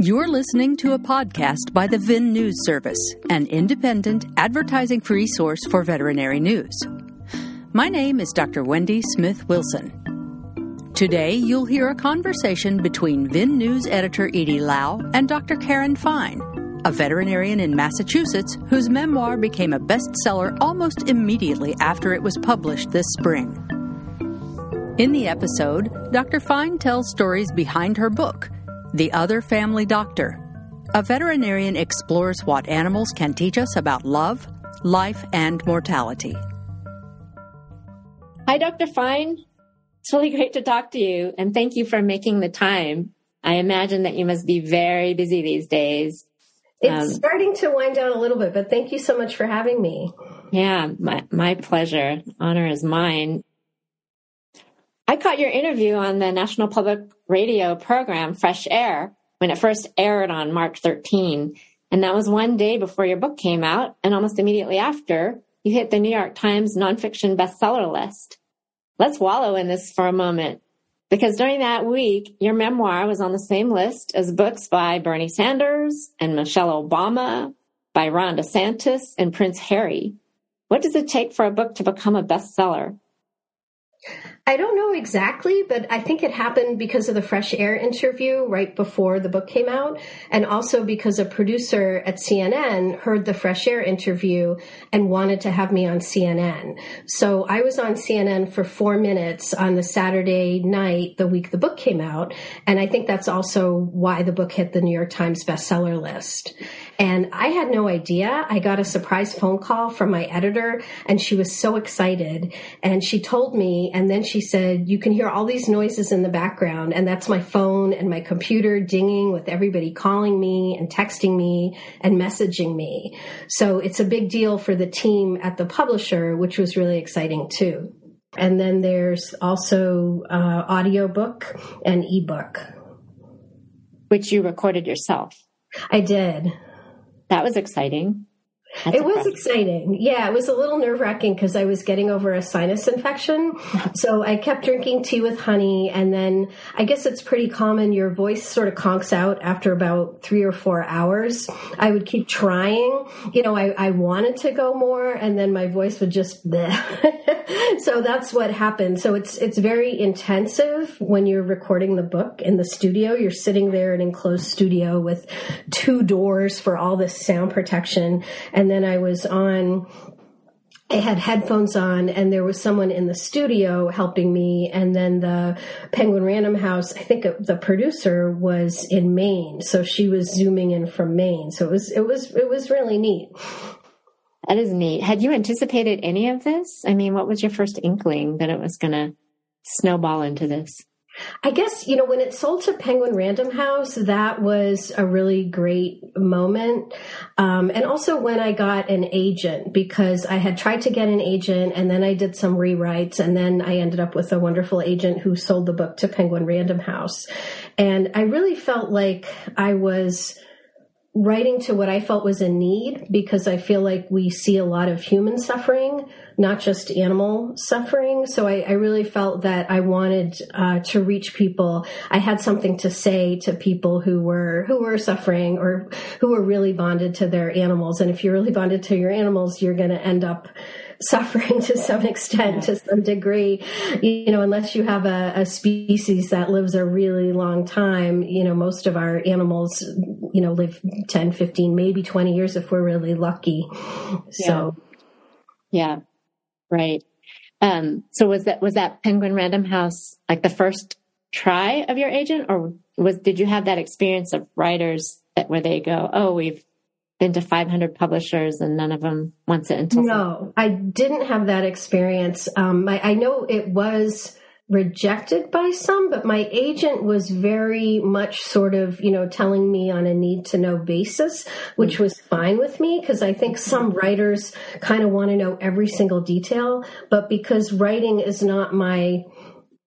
You're listening to a podcast by the VIN News Service, an independent, advertising-free source for veterinary news. My name is Dr. Wendy Smith Wilson. Today, you'll hear a conversation between VIN News editor Edie Lau and Dr. Karen Fine, a veterinarian in Massachusetts whose memoir became a bestseller almost immediately after it was published this spring. In the episode, Dr. Fine tells stories behind her book, The Other Family Doctor. A veterinarian explores what animals can teach us about love, life, and mortality. Hi, Dr. Fine. It's really great to talk to you, and thank you for making the time. I imagine that you must be very busy these days. It's starting to wind down a little bit, but thank you so much for having me. Yeah, my pleasure. Honor is mine. I caught your interview on the National Public Radio program, Fresh Air, when it first aired on March 13. And that was one day before your book came out, and almost immediately after, you hit the New York Times nonfiction bestseller list. Let's wallow in this for a moment, because during that week, your memoir was on the same list as books by Bernie Sanders and Michelle Obama, by Ron DeSantis and Prince Harry. What does it take for a book to become a bestseller? I don't know exactly, but I think it happened because of the Fresh Air interview right before the book came out, and also because a producer at CNN heard the Fresh Air interview and wanted to have me on CNN. So I was on CNN for 4 minutes on the Saturday night, the week the book came out, and I think that's also why the book hit the New York Times bestseller list. And I had no idea. I got a surprise phone call from my editor, and she was so excited. And she told me, and then she said, you can hear all these noises in the background, and that's my phone and my computer dinging with everybody calling me and texting me and messaging me. So it's a big deal for the team at the publisher, which was really exciting too. And then there's also audiobook and ebook. Which you recorded yourself. I did. That was exciting. It was exciting. Yeah, it was a little nerve-wracking because I was getting over a sinus infection. So I kept drinking tea with honey, and then I guess it's pretty common. Your voice sort of conks out after about 3 or 4 hours. I would keep trying. You know, I wanted to go more, and then my voice would just bleh. So that's what happened. So it's very intensive when you're recording the book in the studio. You're sitting there in an enclosed studio with 2 doors for all this sound protection. And then I had headphones on, and there was someone in the studio helping me. And then the Penguin Random House, I think the producer was in Maine. So she was zooming in from Maine. So it was really neat. That is neat. Had you anticipated any of this? I mean, what was your first inkling that it was going to snowball into this? I guess, when it sold to Penguin Random House, that was a really great moment. And also when I got an agent, because I had tried to get an agent and then I did some rewrites, and then I ended up with a wonderful agent who sold the book to Penguin Random House. And I really felt like I was writing to what I felt was a need, because I feel like we see a lot of human suffering, not just animal suffering. So I really felt that I wanted to reach people. I had something to say to people who were suffering or who were really bonded to their animals. And if you're really bonded to your animals, you're going to end up suffering to some extent, to some degree, unless you have a species that lives a really long time. Most of our animals, live 10, 15, maybe 20 years if we're really lucky. So. Yeah. Right. So was that Penguin Random House like the first try of your agent, or did you have that experience of writers where they go, oh, we've been to 500 publishers and none of them wants it until... No, I didn't have that experience. I know it was rejected by some, but my agent was very much sort of, telling me on a need to know basis, which was fine with me, because I think some writers kind of want to know every single detail, but because writing is not my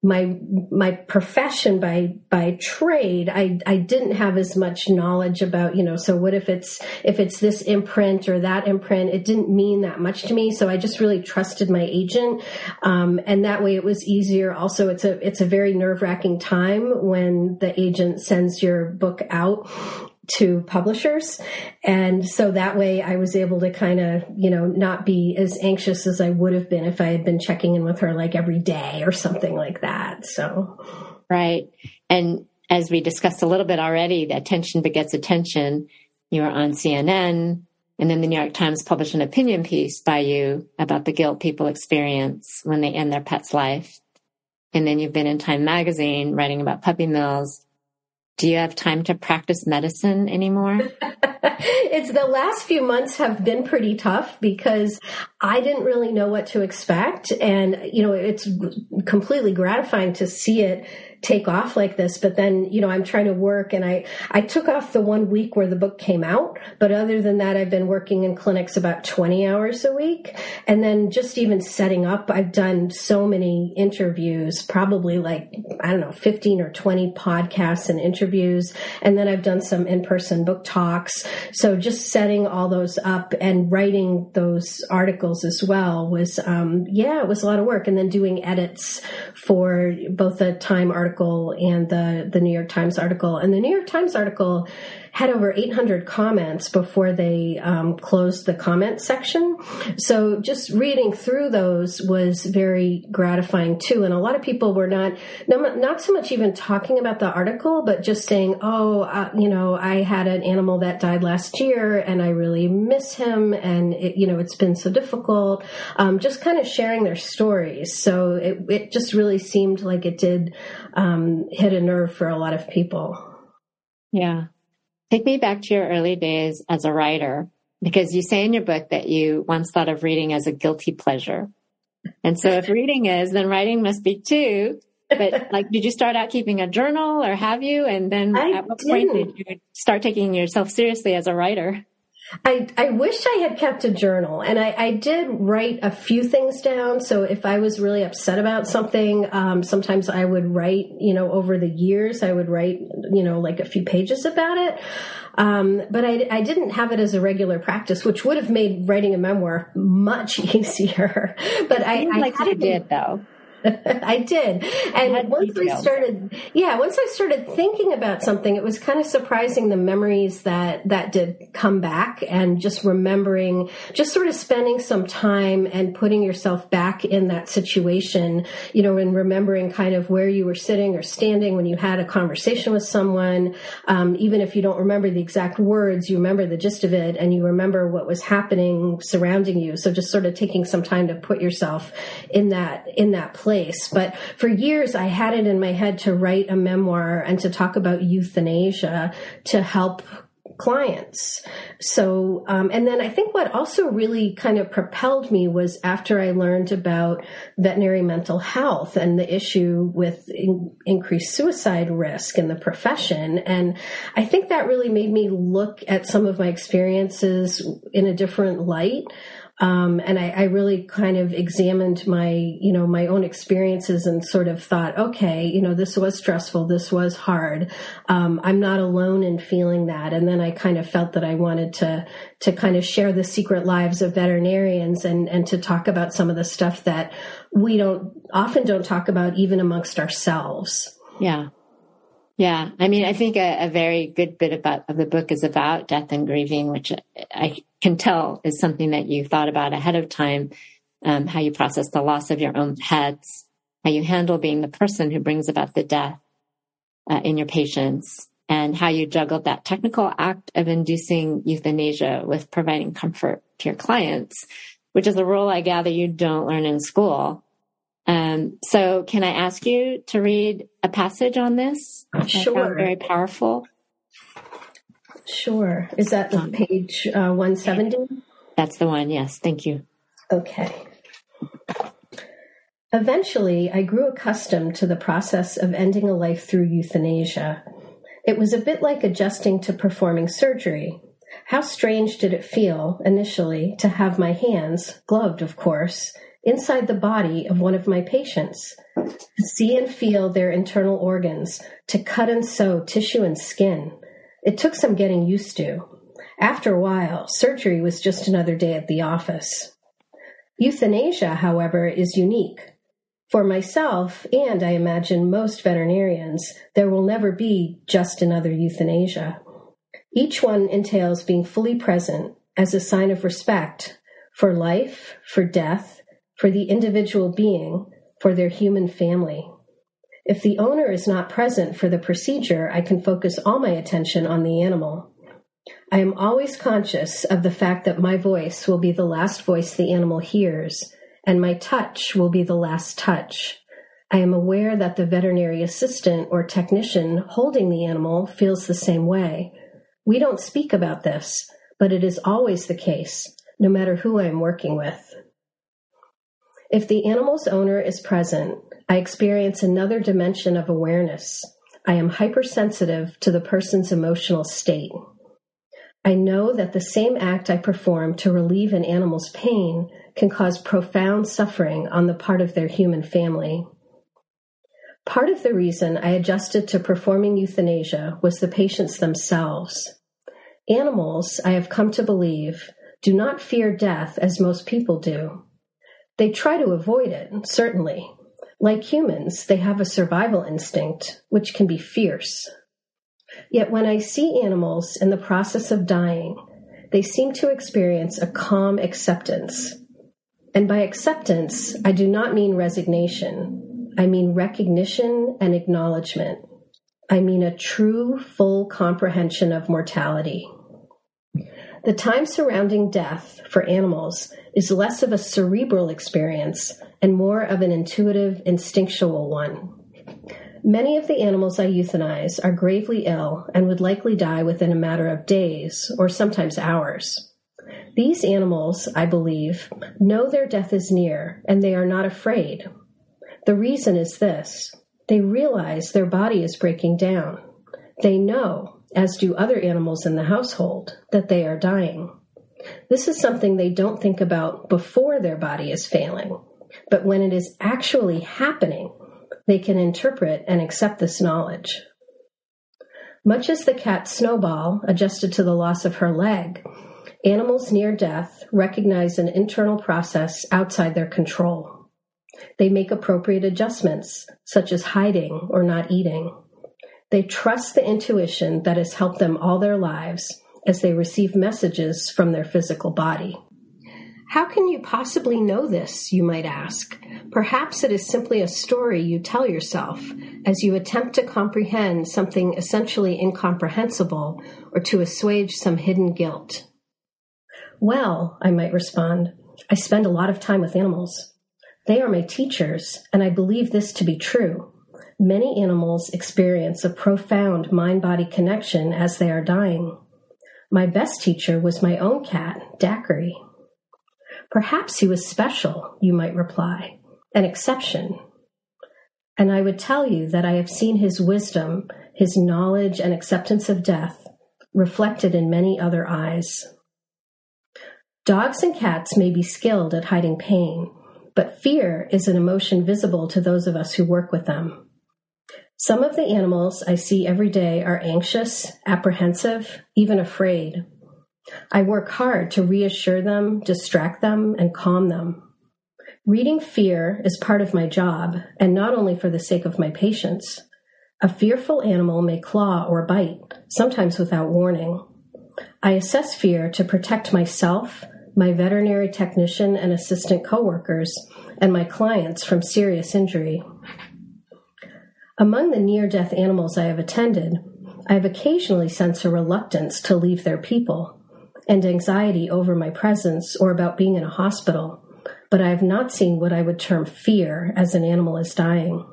my profession by trade, I didn't have as much knowledge about, so what if it's this imprint or that imprint? It didn't mean that much to me. So I just really trusted my agent. And that way it was easier. Also, it's a very nerve-wracking time when the agent sends your book out to publishers. And so that way I was able to kind of, not be as anxious as I would have been if I had been checking in with her like every day or something like that. So. Right. And as we discussed a little bit already, the attention begets attention. You were on CNN, and then the New York Times published an opinion piece by you about the guilt people experience when they end their pet's life. And then you've been in Time Magazine writing about puppy mills. Do you have time to practice medicine anymore? It's the last few months have been pretty tough because I didn't really know what to expect. And, it's completely gratifying to see it take off like this. But then, I'm trying to work, and I took off the 1 week where the book came out. But other than that, I've been working in clinics about 20 hours a week. And then just even setting up, I've done so many interviews, probably 15 or 20 podcasts and interviews. And then I've done some in-person book talks. So just setting all those up and writing those articles as well was, it was a lot of work. And then doing edits for both the Time article and the New York Times article. And the New York Times article had over 800 comments before they closed the comment section. So just reading through those was very gratifying too. And a lot of people were not so much even talking about the article, but just saying, I had an animal that died last year and I really miss him. And it's been so difficult. Just kind of sharing their stories. So it just really seemed like it did hit a nerve for a lot of people. Yeah. Take me back to your early days as a writer, because you say in your book that you once thought of reading as a guilty pleasure. And so if reading is, then writing must be too. But did you start out keeping a journal, or have you? And then at what point did you start taking yourself seriously as a writer? I wish I had kept a journal, and I did write a few things down. So if I was really upset about something, sometimes I would write, over the years, I would write, a few pages about it. But I didn't have it as a regular practice, which would have made writing a memoir much easier. But I did though. I did. And once I started thinking about something, it was kind of surprising the memories that did come back, and just remembering, just sort of spending some time and putting yourself back in that situation, and remembering kind of where you were sitting or standing when you had a conversation with someone. Even if you don't remember the exact words, you remember the gist of it, and you remember what was happening surrounding you. So just sort of taking some time to put yourself in that place. But for years, I had it in my head to write a memoir and to talk about euthanasia to help clients. So, and then I think what also really kind of propelled me was after I learned about veterinary mental health and the issue with increased suicide risk in the profession. And I think that really made me look at some of my experiences in a different light. And I really kind of examined my own experiences and sort of thought, okay, this was stressful. This was hard. I'm not alone in feeling that. And then I kind of felt that I wanted to kind of share the secret lives of veterinarians and to talk about some of the stuff that we often don't talk about even amongst ourselves. Yeah. Yeah. I mean, I think a very good bit of the book is about death and grieving, which I can tell is something that you thought about ahead of time, how you process the loss of your own pets, how you handle being the person who brings about the death in your patients, and how you juggled that technical act of inducing euthanasia with providing comfort to your clients, which is a role I gather you don't learn in school. So can I ask you to read a passage on this? Sure. I found very powerful. Sure. Is that the page 170? That's the one. Yes. Thank you. Okay. Eventually, I grew accustomed to the process of ending a life through euthanasia. It was a bit like adjusting to performing surgery. How strange did it feel, initially, to have my hands, gloved of course, inside the body of one of my patients, to see and feel their internal organs, to cut and sew tissue and skin. It took some getting used to. After a while, surgery was just another day at the office. Euthanasia, however, is unique. For myself, and I imagine most veterinarians, there will never be just another euthanasia. Each one entails being fully present as a sign of respect for life, for death, for the individual being, for their human family. If the owner is not present for the procedure, I can focus all my attention on the animal. I am always conscious of the fact that my voice will be the last voice the animal hears, and my touch will be the last touch. I am aware that the veterinary assistant or technician holding the animal feels the same way. We don't speak about this, but it is always the case, no matter who I am working with. If the animal's owner is present, I experience another dimension of awareness. I am hypersensitive to the person's emotional state. I know that the same act I perform to relieve an animal's pain can cause profound suffering on the part of their human family. Part of the reason I adjusted to performing euthanasia was the patients themselves. Animals, I have come to believe, do not fear death as most people do. They try to avoid it, certainly. Like humans, they have a survival instinct, which can be fierce. Yet when I see animals in the process of dying, they seem to experience a calm acceptance. And by acceptance, I do not mean resignation. I mean recognition and acknowledgement. I mean a true, full comprehension of mortality. The time surrounding death for animals is less of a cerebral experience and more of an intuitive, instinctual one. Many of the animals I euthanize are gravely ill and would likely die within a matter of days or sometimes hours. These animals, I believe, know their death is near and they are not afraid. The reason is this: they realize their body is breaking down. They know, as do other animals in the household, that they are dying. This is something they don't think about before their body is failing, but when it is actually happening, they can interpret and accept this knowledge. Much as the cat Snowball adjusted to the loss of her leg, animals near death recognize an internal process outside their control. They make appropriate adjustments, such as hiding or not eating. They trust the intuition that has helped them all their lives as they receive messages from their physical body. How can you possibly know this, you might ask? Perhaps it is simply a story you tell yourself as you attempt to comprehend something essentially incomprehensible or to assuage some hidden guilt. Well, I might respond, I spend a lot of time with animals. They are my teachers, and I believe this to be true. Many animals experience a profound mind-body connection as they are dying. My best teacher was my own cat, Daiquiri. Perhaps he was special, you might reply, an exception. And I would tell you that I have seen his wisdom, his knowledge and acceptance of death reflected in many other eyes. Dogs and cats may be skilled at hiding pain, but fear is an emotion visible to those of us who work with them. Some of the animals I see every day are anxious, apprehensive, even afraid. I work hard to reassure them, distract them, and calm them. Reading fear is part of my job, and not only for the sake of my patients. A fearful animal may claw or bite, sometimes without warning. I assess fear to protect myself, my veterinary technician and assistant coworkers, and my clients from serious injury. Among the near-death animals I have attended, I have occasionally sensed a reluctance to leave their people and anxiety over my presence or about being in a hospital, but I have not seen what I would term fear as an animal is dying.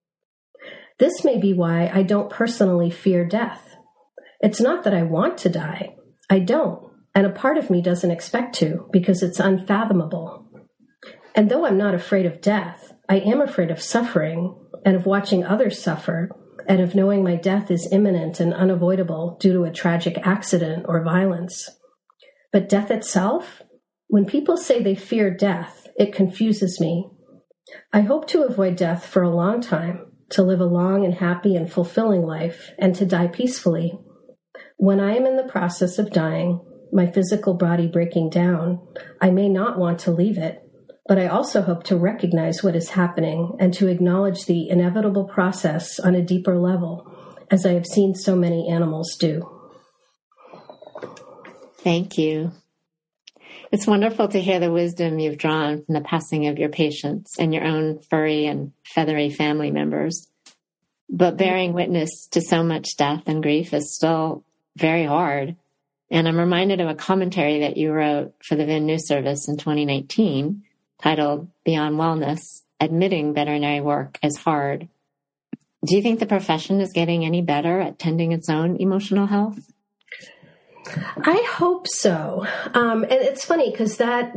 This may be why I don't personally fear death. It's not that I want to die. I don't, and a part of me doesn't expect to because it's unfathomable. And though I'm not afraid of death, I am afraid of suffering and of watching others suffer and of knowing my death is imminent and unavoidable due to a tragic accident or violence. But death itself? When people say they fear death, It confuses me. I hope to avoid death for a long time, to live a long and happy and fulfilling life, and to die peacefully. When I am in the process of dying, my physical body breaking down, I may not want to leave it, but I also hope to recognize what is happening and to acknowledge the inevitable process on a deeper level, as I have seen so many animals do. Thank you. It's wonderful to hear the wisdom you've drawn from the passing of your patients and your own furry and feathery family members. But bearing witness to so much death and grief is still very hard. And I'm reminded of a commentary that you wrote for the VIN News Service in 2019 titled Beyond Wellness, Admitting Veterinary Work is Hard. Do you think the profession is getting any better at tending its own emotional health? I hope so. And it's funny because that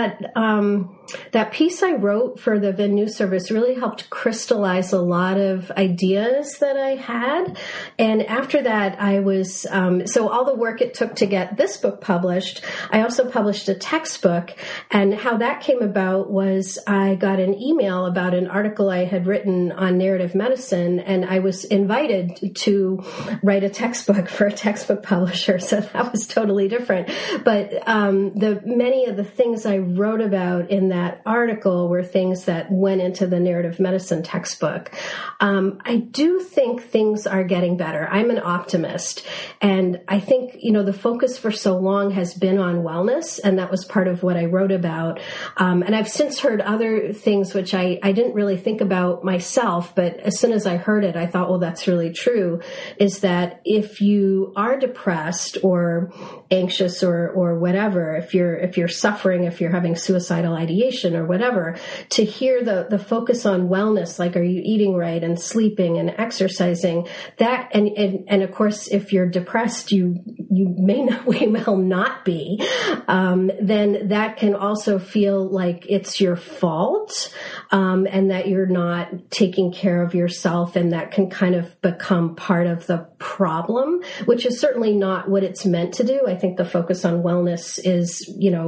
piece I wrote for the VIN News Service really helped crystallize a lot of ideas that I had. And after that, I was, so all the work it took to get this book published, I also published a textbook. And how that came about was I got an email about an article I had written on narrative medicine, and I was invited to write a textbook for a textbook publisher. So that was totally different. But many of the things I wrote about in that article were things that went into the narrative medicine textbook. I do think things are getting better. I'm an optimist. And I think, the focus for so long has been on wellness, and that was part of what I wrote about. And I've since heard other things which I didn't really think about myself, but as soon as I heard it, I thought, well, that's really true, is that if you are depressed or anxious or whatever, if you're suffering, if you're having suicidal ideation or whatever, to hear the focus on wellness, like are you eating right and sleeping and exercising, that and of course if you're depressed, you may well not be, then that can also feel like it's your fault, and that you're not taking care of yourself, and that can kind of become part of the problem, which is certainly not what it's meant to do. I think the focus on wellness is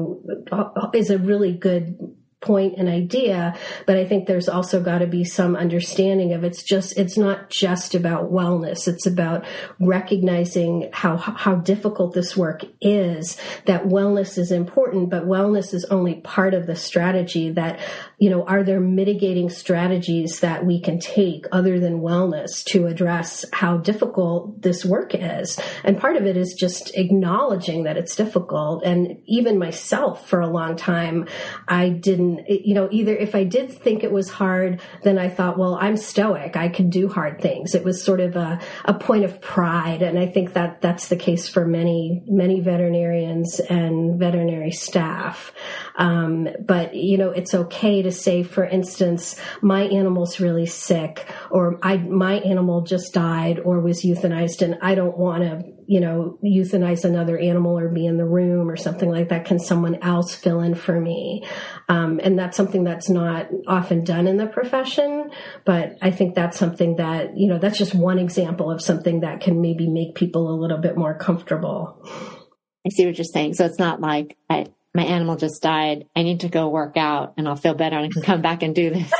a really good point and idea, but I think there's also got to be some understanding of it's not just about wellness. It's about recognizing how difficult this work is, that wellness is important, but wellness is only part of the strategy. That, are there mitigating strategies that we can take other than wellness to address how difficult this work is? And part of it is just acknowledging that it's difficult. And even myself, for a long time, I didn't, either if I did think it was hard, then I thought, well, I'm stoic, I can do hard things. It was sort of a point of pride. And I think that that's the case for many, many veterinarians and veterinary staff. But, it's okay to say, for instance, my animal's really sick, or my animal just died or was euthanized, and I don't want to, euthanize another animal or be in the room or something like that. Can someone else fill in for me? And that's something that's not often done in the profession, but I think that's something that, that's just one example of something that can maybe make people a little bit more comfortable. I see what you're saying. So it's not like my animal just died, I need to go work out and I'll feel better and I can come back and do this.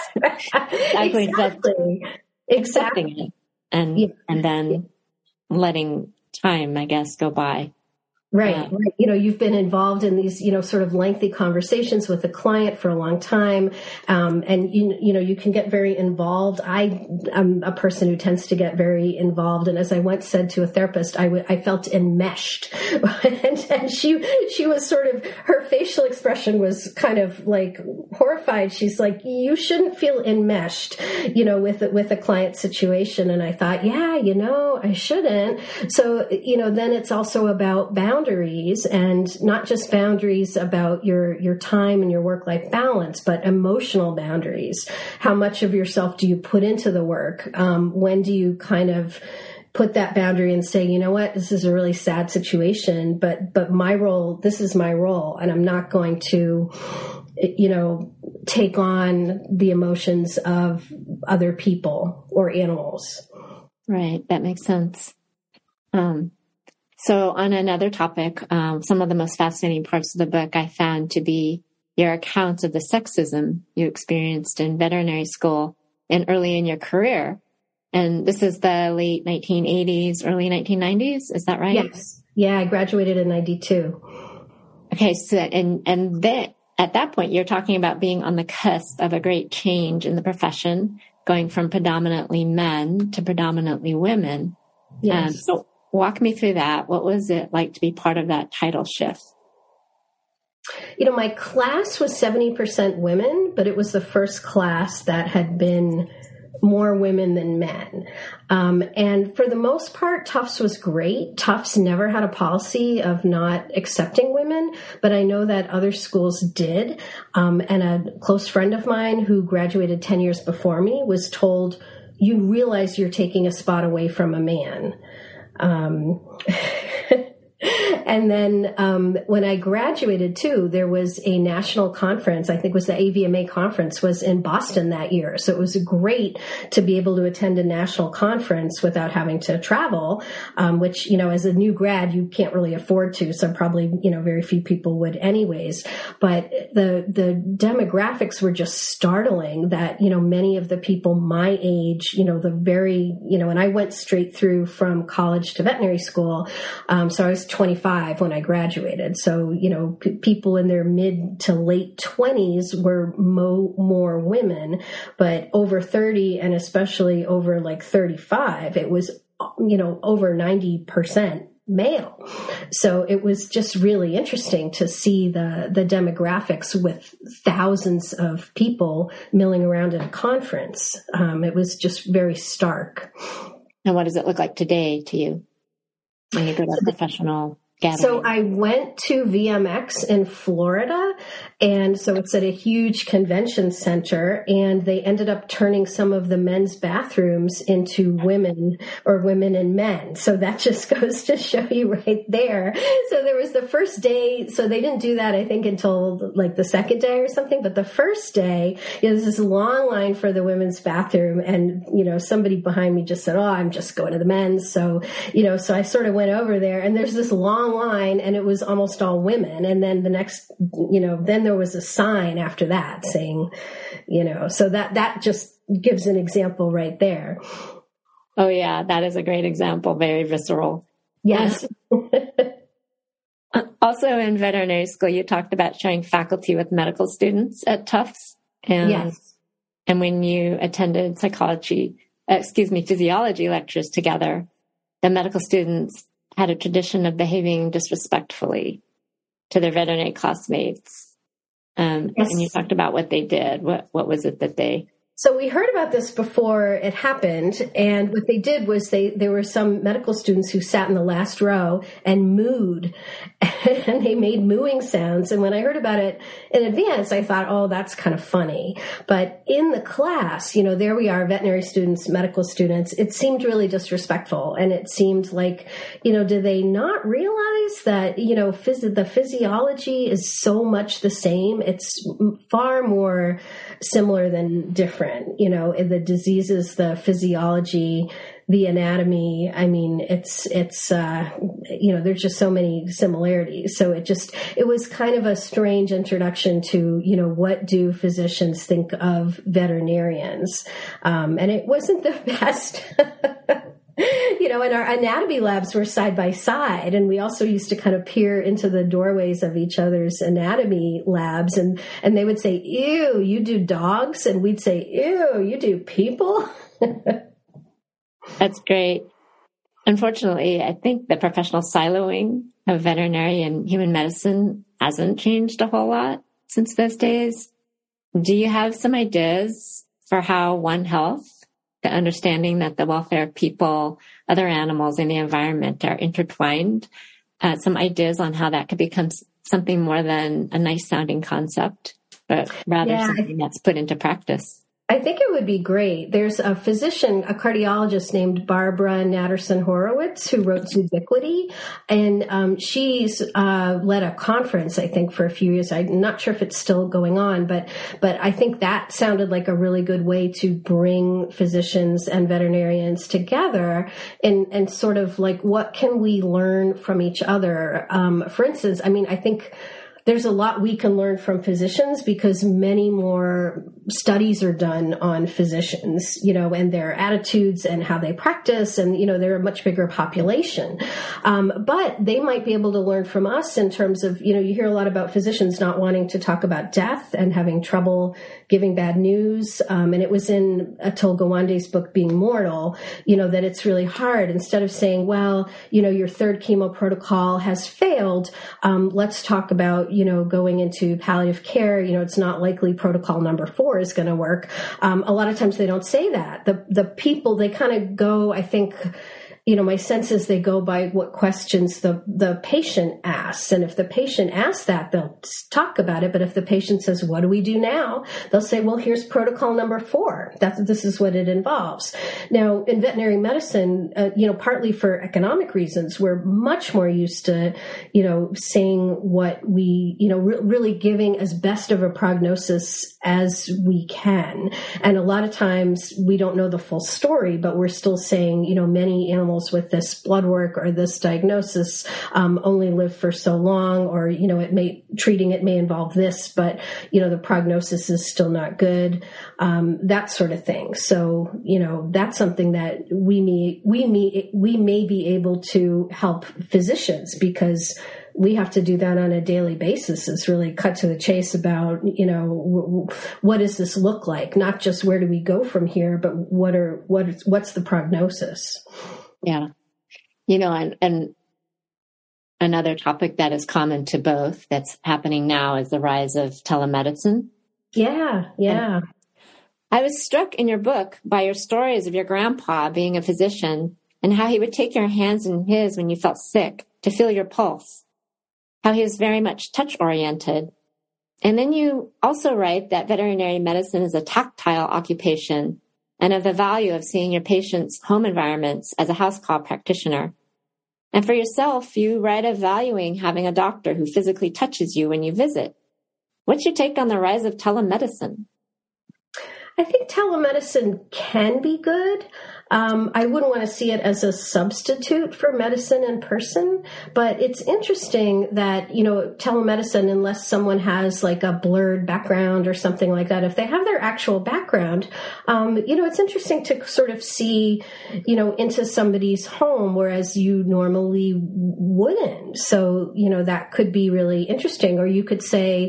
Accepting it and then letting time, I guess, go by. Right. You've been involved in these, sort of lengthy conversations with a client for a long time. And, you can get very involved. I'm a person who tends to get very involved. And as I once said to a therapist, I felt enmeshed. and she was sort of, her facial expression was kind of like horrified. She's like, you shouldn't feel enmeshed, with a client situation. And I thought, yeah, I shouldn't. So, then it's also about boundaries, and not just boundaries about your time and your work-life balance, but emotional boundaries. How much of yourself do you put into the work? When do you kind of put that boundary and say, you know what, this is a really sad situation, but my role, this is my role, and I'm not going to, take on the emotions of other people or animals. Right. That makes sense. So on another topic, some of the most fascinating parts of the book I found to be your accounts of the sexism you experienced in veterinary school and early in your career. And this is the late 1980s, early 1990s. Is that right? Yes. Yeah, I graduated in 92. Okay. So, and then at that point, you're talking about being on the cusp of a great change in the profession, going from predominantly men to predominantly women. Yes. So walk me through that. What was it like to be part of that title shift? My class was 70% women, but it was the first class that had been more women than men. And for the most part, Tufts was great. Tufts never had a policy of not accepting women, but I know that other schools did. And a close friend of mine who graduated 10 years before me was told, you realize you're taking a spot away from a man. And then when I graduated, too, there was a national conference, I think it was the AVMA conference, was in Boston that year. So it was great to be able to attend a national conference without having to travel, which, as a new grad, you can't really afford to. So probably, very few people would anyways. But the demographics were just startling that, many of the people my age, and I went straight through from college to veterinary school. So I was 25 when I graduated. So, people in their mid to late 20s were more women, but over 30 and especially over like 35, it was, over 90% male. So it was just really interesting to see the demographics with thousands of people milling around at a conference. It was just very stark. And what does it look like today to you when you go to a professional gathering? So I went to VMX in Florida, and so it's at a huge convention center, and they ended up turning some of the men's bathrooms into women and men. So that just goes to show you right there. So there was the first day, so they didn't do that, I think, until like the second day or something, but the first day, there's this long line for the women's bathroom, and, somebody behind me just said, I'm just going to the men's. So, so I sort of went over there, and there's this long line, and it was almost all women. And then the next, then there was a sign after that saying, so that just gives an example right there. Oh yeah, that is a great example. Very visceral. Yes. Also in veterinary school, you talked about sharing faculty with medical students at Tufts. Yes. And when you attended physiology lectures together, the medical students had a tradition of behaving disrespectfully to their veterinary classmates. Yes. And you talked about what they did. What was it that they... So we heard about this before it happened, and what they did was there were some medical students who sat in the last row and mooed, and they made mooing sounds. And when I heard about it in advance, I thought, that's kind of funny. But in the class, there we are, veterinary students, medical students, it seemed really disrespectful. And it seemed like, do they not realize that, the physiology is so much the same? It's far more similar than different. The diseases, the physiology, the anatomy. I mean, it's there's just so many similarities. So it was kind of a strange introduction to, what do physicians think of veterinarians? And it wasn't the best. And our anatomy labs were side by side, and we also used to kind of peer into the doorways of each other's anatomy labs, and they would say, "Ew, you do dogs," and we'd say, "Ew, you do people." That's great. Unfortunately, I think the professional siloing of veterinary and human medicine hasn't changed a whole lot since those days. Do you have some ideas for how One Health, the understanding that the welfare of people, other animals, and the environment are intertwined, some ideas on how that could become something more than a nice sounding concept, but rather something that's put into practice? I think it would be great. There's a physician, a cardiologist named Barbara Natterson Horowitz, who wrote Ubiquity, and she's led a conference, I think, for a few years. I'm not sure if it's still going on, but I think that sounded like a really good way to bring physicians and veterinarians together and sort of like, what can we learn from each other? For instance, I think there's a lot we can learn from physicians because many more studies are done on physicians, and their attitudes and how they practice. And, they're a much bigger population. But they might be able to learn from us in terms of, you hear a lot about physicians not wanting to talk about death and having trouble giving bad news. And it was in Atul Gawande's book, Being Mortal, that it's really hard. Instead of saying, well, your third chemo protocol has failed. Let's talk about, going into palliative care. It's not likely protocol number 4 is going to work. A lot of times they don't say that. The people, they kind of go, I think, my sense is they go by what questions the patient asks. And if the patient asks that, they'll talk about it. But if the patient says, what do we do now? They'll say, well, here's protocol number 4. This is what it involves. Now, in veterinary medicine, partly for economic reasons, we're much more used to, saying what we, really giving as best of a prognosis as we can. And a lot of times we don't know the full story, but we're still saying, many animals with this blood work or this diagnosis only live for so long, or treating it may involve this, but the prognosis is still not good, that sort of thing. So that's something that we may be able to help physicians, because we have to do that on a daily basis, is really cut to the chase about, what does this look like? Not just where do we go from here, but what's the prognosis? Yeah. And another topic that is common to both that's happening now is the rise of telemedicine. Yeah. And I was struck in your book by your stories of your grandpa being a physician and how he would take your hands in his when you felt sick to feel your pulse, how he was very much touch-oriented. And then you also write that veterinary medicine is a tactile occupation, and of the value of seeing your patients' home environments as a house call practitioner. And for yourself, you write of valuing having a doctor who physically touches you when you visit. What's your take on the rise of telemedicine? I think telemedicine can be good. I wouldn't want to see it as a substitute for medicine in person, but it's interesting that, telemedicine, unless someone has like a blurred background or something like that, if they have their actual background, it's interesting to sort of see, into somebody's home, whereas you normally wouldn't. So, that could be really interesting. Or you could say,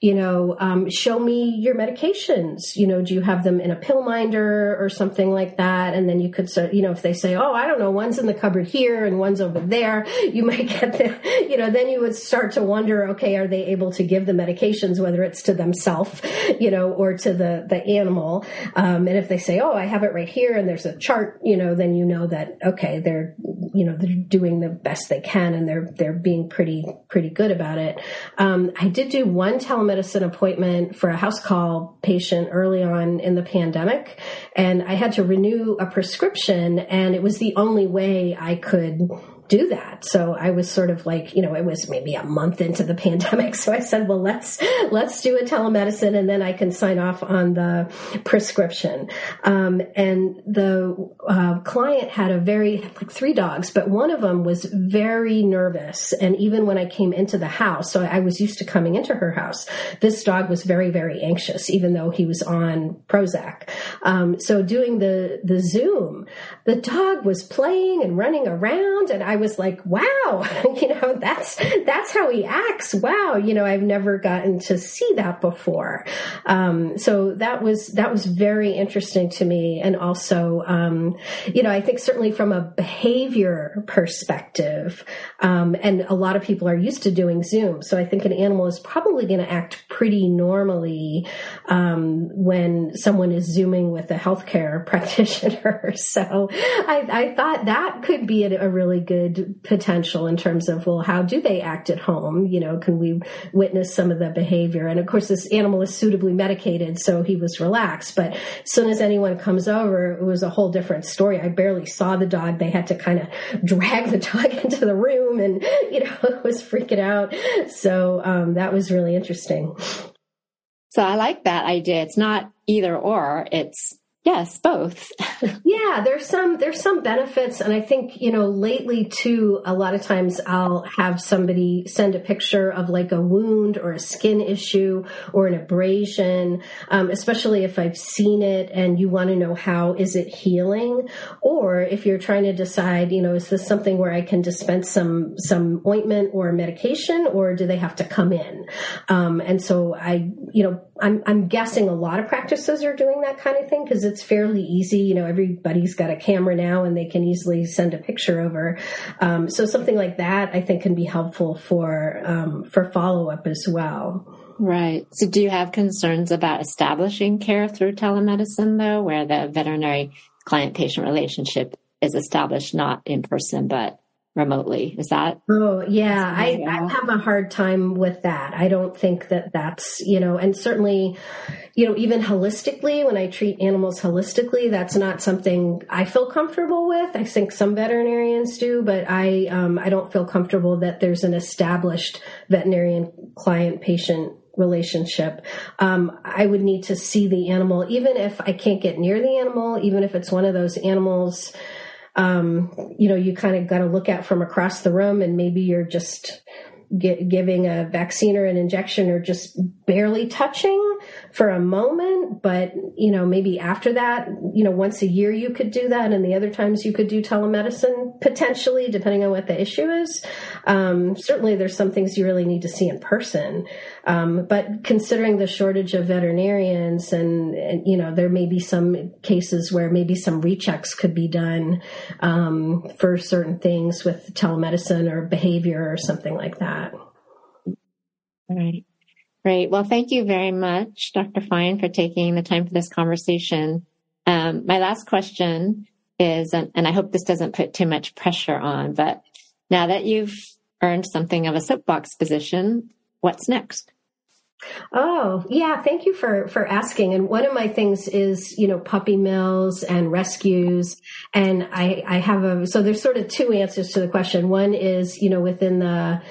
show me your medications. Do you have them in a pill minder or something like that? And then you could, if they say, oh, I don't know, one's in the cupboard here and one's over there, you might get then you would start to wonder, okay, are they able to give the medications, whether it's to themselves, or to the animal? And if they say, oh, I have it right here and there's a chart, then that, okay, they're doing the best they can and they're being pretty good about it. I did do one telemedicine appointment for a house call patient early on in the pandemic, and I had to renew a prescription, and it was the only way I could do that. So I was sort of like, it was maybe a month into the pandemic. So I said, well, let's do a telemedicine and then I can sign off on the prescription. And the client had like 3 dogs, but one of them was very nervous. And even when I came into the house, so I was used to coming into her house, this dog was very, very anxious, even though he was on Prozac. So doing the Zoom, the dog was playing and running around, and I was like, wow, that's how he acts. Wow. I've never gotten to see that before. So that was very interesting to me. And also, I think certainly from a behavior perspective, and a lot of people are used to doing Zoom. So I think an animal is probably going to act pretty normally, when someone is Zooming with a healthcare practitioner. So I thought that could be a really good potential in terms of, well, how do they act at home? Can we witness some of the behavior? And of course, this animal is suitably medicated, so he was relaxed. But as soon as anyone comes over, it was a whole different story. I barely saw the dog. They had to kind of drag the dog into the room, and, it was freaking out. So that was really interesting. So I like that idea. It's not either or. It's, Yes, both. Yeah, there's some benefits. And I think, lately too, a lot of times I'll have somebody send a picture of like a wound or a skin issue or an abrasion, especially if I've seen it and you want to know how is it healing, or if you're trying to decide, is this something where I can dispense some ointment or medication, or do they have to come in? And so I'm guessing a lot of practices are doing that kind of thing because it's fairly easy. Everybody's got a camera now and they can easily send a picture over. So something like that, I think, can be helpful for follow-up as well. Right. So do you have concerns about establishing care through telemedicine, though, where the veterinary client-patient relationship is established not in person, but remotely? Is that? Oh, yeah. I have a hard time with that. I don't think that's, and certainly, even holistically, when I treat animals holistically, that's not something I feel comfortable with. I think some veterinarians do, but I don't feel comfortable that there's an established veterinarian client-patient relationship. I would need to see the animal, even if I can't get near the animal, even if it's one of those animals you kind of got to look at from across the room, and maybe you're just giving a vaccine or an injection or just barely touching for a moment. But, maybe after that, once a year you could do that. And the other times you could do telemedicine, potentially, depending on what the issue is. Certainly there's some things you really need to see in person. But considering the shortage of veterinarians and, there may be some cases where maybe some rechecks could be done, for certain things with telemedicine or behavior or something like that. All right. Great. Well, thank you very much, Dr. Fine, for taking the time for this conversation. My last question is, and I hope this doesn't put too much pressure on, but now that you've earned something of a soapbox position, what's next? Oh, yeah. Thank you for asking. And one of my things is, puppy mills and rescues. And I have so there's sort of two answers to the question. One is, within the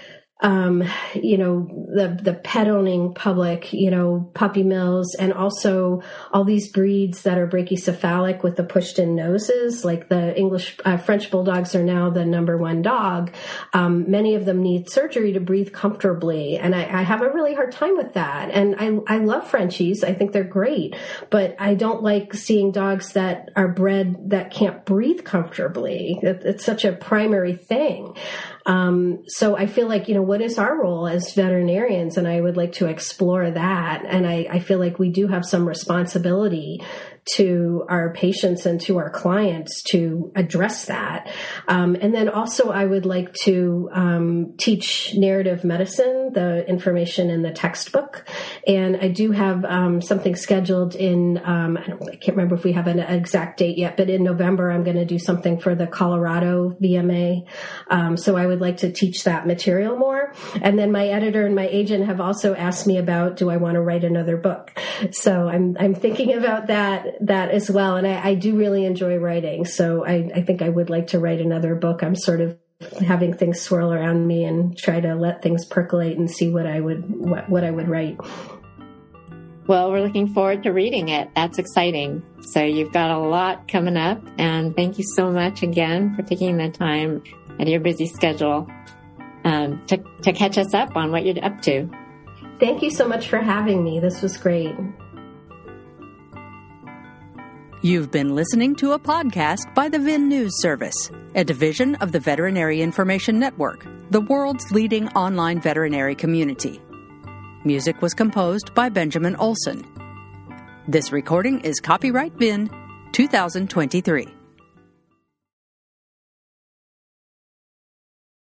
the pet owning public, puppy mills, and also all these breeds that are brachycephalic with the pushed in noses, like the French bulldogs are now the number one dog. Many of them need surgery to breathe comfortably. And I have a really hard time with that. And I love Frenchies. I think they're great, but I don't like seeing dogs that are bred that can't breathe comfortably. It's such a primary thing. So I feel like, what is our role as veterinarians? And I would like to explore that. And I feel like we do have some responsibility to our patients and to our clients to address that. And then also I would like to teach narrative medicine, the information in the textbook. And I do have something scheduled in, I can't remember if we have an exact date yet, but in November, I'm going to do something for the Colorado VMA. So I would like to teach that material more. And then my editor and my agent have also asked me about, do I want to write another book? So I'm thinking about that as well. And I do really enjoy writing. So I think I would like to write another book. I'm sort of having things swirl around me and try to let things percolate and see what I would write. Well, we're looking forward to reading it. That's exciting. So you've got a lot coming up, and thank you so much again for taking the time out of your busy schedule to catch us up on what you're up to. Thank you so much for having me. This was great. You've been listening to a podcast by the VIN News Service, a division of the Veterinary Information Network, the world's leading online veterinary community. Music was composed by Benjamin Olson. This recording is copyright VIN 2023.